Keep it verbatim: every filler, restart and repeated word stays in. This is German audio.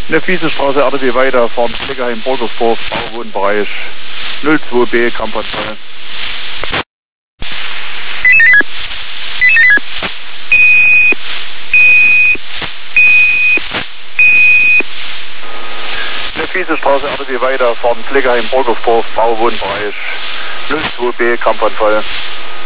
In der Fiesenstraße R D W weiter, fahren Kleckerheim, Burgersdorf, Bauwohnbereich null zwei B, Kampanfall. In der Fiesenstraße R D W weiter, fahren Kleckerheim, Burgersdorf, Bauwohnbereich null zwei B, Kampanfall.